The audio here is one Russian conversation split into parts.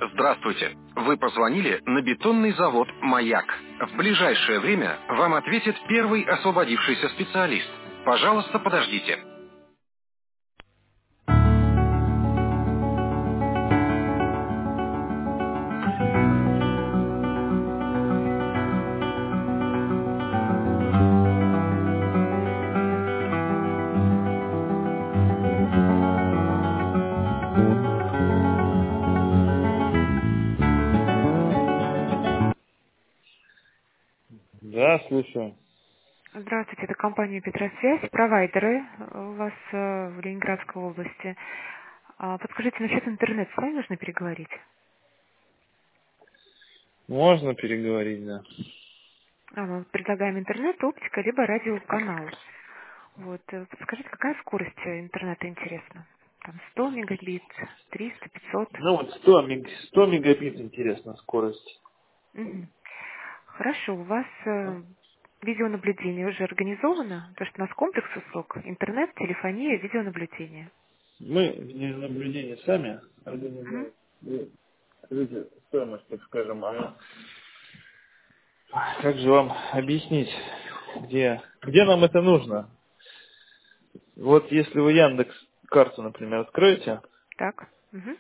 Здравствуйте. Вы позвонили на бетонный завод «Маяк». В ближайшее время вам ответит первый освободившийся специалист. Пожалуйста, подождите. Да, слушаю. Здравствуйте, это компания «Петросвязь», провайдеры у вас в Ленинградской области. Подскажите, насчет интернета с вами нужно переговорить? Можно переговорить, да. Мы предлагаем интернет, оптика, либо радиоканал. Вот, подскажите, какая скорость интернета интересна? Там 100 мегабит, 300, 500? Ну вот 100 мегабит, интересно, скорость. Мгм. Хорошо, у вас видеонаблюдение уже организовано? Потому что у нас комплекс услуг: интернет, телефония, видеонаблюдение. Мы наблюдение сами Мгм. организуем. Вы скажите стоимость, так скажем, как же вам объяснить, где нам это нужно? Вот если вы Яндекс карту, например, откроете, Так. Мгм.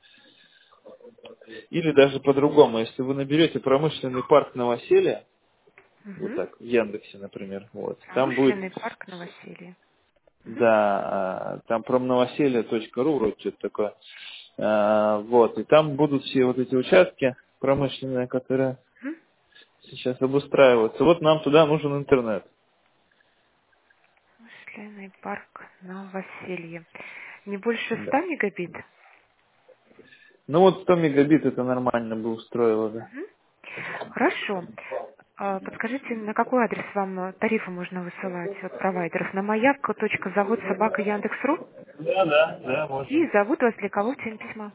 или даже по-другому, если вы наберете промышленный парк Новоселье, вот Мгм. так, в Яндексе, например, вот, там будет. Промышленный парк Новоселье. Мгм. Да, там промновоселье.ру вроде что-то такое. Вот, и там будут все вот эти участки промышленные, которые Мгм. сейчас обустраиваются. Вот нам туда нужен интернет. Промышленный парк Новоселье. Не больше Да. 100 мегабит? Ну вот 100 мегабит это нормально бы устроило, да. Мгм. Хорошо. Подскажите, на какой адрес вам тарифы можно высылать от провайдеров? На маяк.завод.собака.яндекс.ру? Да, да, да, можно. И зовут вас для кого в теме письма?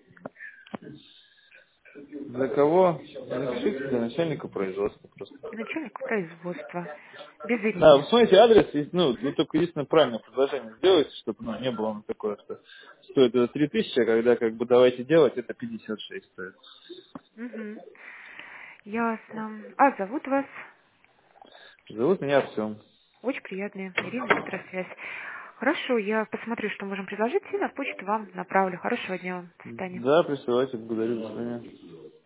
Для кого? Напишите для начальника производства просто. Начальник производства. Без Да, вы имени. смотрите, адрес, ну, вы Мгм. только единственное правильное предложение сделайте, чтобы не было такое, что стоит это 3000, а когда как бы давайте делать, это 56 стоит. Мгм. Ясно. Зовут вас? Зовут меня Артем. Очень приятно. Ирина, Петросвязь. Хорошо, я посмотрю, что можем предложить, и на почту вам направлю. Хорошего дня вам. До свидания. Да, присылайте, благодарю, до свидания.